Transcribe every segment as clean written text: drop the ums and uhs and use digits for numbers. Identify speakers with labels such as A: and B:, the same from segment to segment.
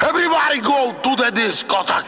A: Everybody go to the discotheque.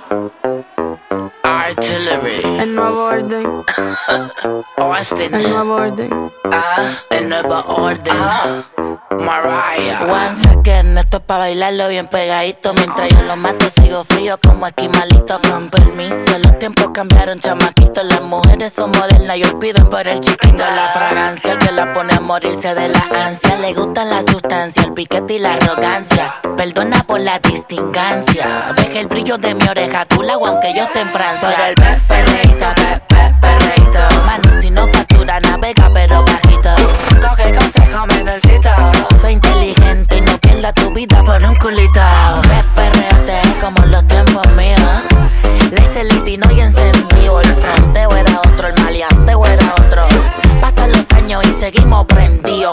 B: Artillery.
C: El nuevo orden.
B: Austin.
C: El nuevo orden.
B: El nuevo orden. Mariah.
D: Once again, esto es pa' bailarlo bien pegadito. Mientras yo lo mato, sigo frío como esquimalito. Con permiso, los tiempos cambiaron, chamaquitos. Las mujeres son modernas y hoy piden por el chiquito. La fragancia, el que la pone a morirse de la ansia. Le gusta la sustancia, el piquete y la arrogancia. Perdona por la distingancia. Deja el brillo de mi oreja, tú la aunque yo esté en Francia. Por el perreíto, perreíto. Mano, si no factura, navega pero bajito. Coge consejo, menorcito. Soy inteligente y no pierdas tu vida por un culito. Perreate como los tiempos míos. Le hice el litino y encendido. El fronteo era otro, el maleanteo era otro. Pasan los años y seguimos prendidos.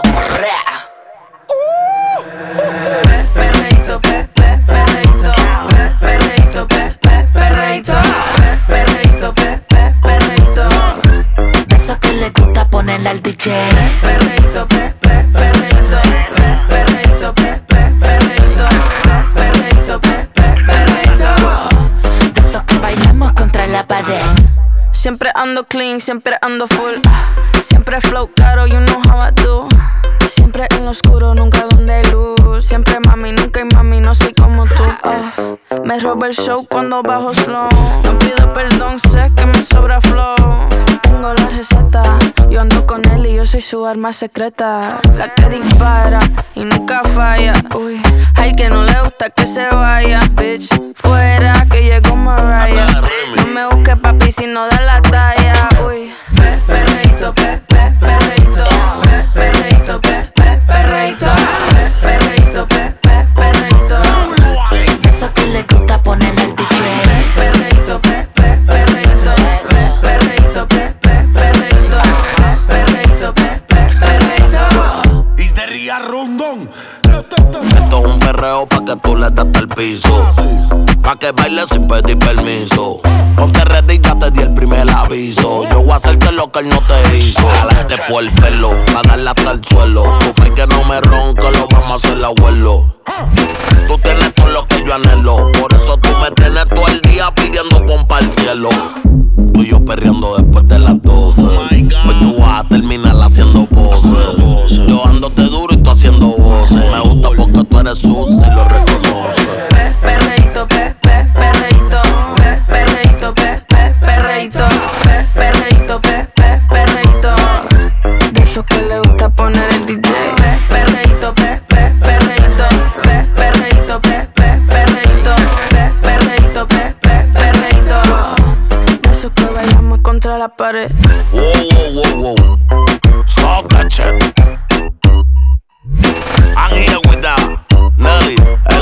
C: Perreíto, perreíto, perreíto, perreíto, perreíto, perreíto.
D: De esos que le gusta ponerle al DJ.
C: Perreíto, perreíto, perreíto, perreíto, perreíto, perreíto.
D: De esos que bailamos contra la pared.
C: Siempre ando clean, siempre ando full. Siempre flow caro, you know how I do. Siempre en lo oscuro, nunca donde hay luz. Siempre mami, nunca hay mami, no soy como tú. Me roba el show cuando bajo slow. No pido perdón, sé que me sobra flow. Tengo la receta, yo ando con él y yo soy su arma secreta. La que dispara y nunca falla. Uy, hay que no le gusta que se vaya. Bitch, fuera que llegó Mariah. No me busques papi si no da la talla. Uy, perreíto, perreíto, perreíto, perreíto, perreíto, perreíto.
D: De esos que le gusta ponerle al DJ.
C: Perreíto, perreíto, perreíto, perreíto, perreíto.
A: Is the Ria Rondón.
E: Esto es un perreo pa' que tú le des al piso. Pa' que bailes sin pedir permiso. Ponte ready, ya te di el primer aviso. Yo voy a hacerte lo que él no te hizo. Jalarte por el pelo, a darle hasta el suelo. Tu fe que no me ronca, lo vamos a hacer abuelo. Tú tienes todo lo que yo anhelo. Por eso tú me tienes todo el día pidiendo pompa al cielo. Tú y yo perreando después de las 12. Hoy tú vas a terminar haciendo poses. Yo ándote duro y tú haciendo voces. Me gusta porque tú eres sucia y lo reconoces.
C: Perreíto, perreíto, perreíto, perreíto, perreíto, perreíto. De esos que le gusta poner el DJ. Perreíto, perreíto, perreíto, perreíto, perreíto. De esos que bailamos contra la pared.
E: Whoa. Stop that shit. I'm here with that Nelly.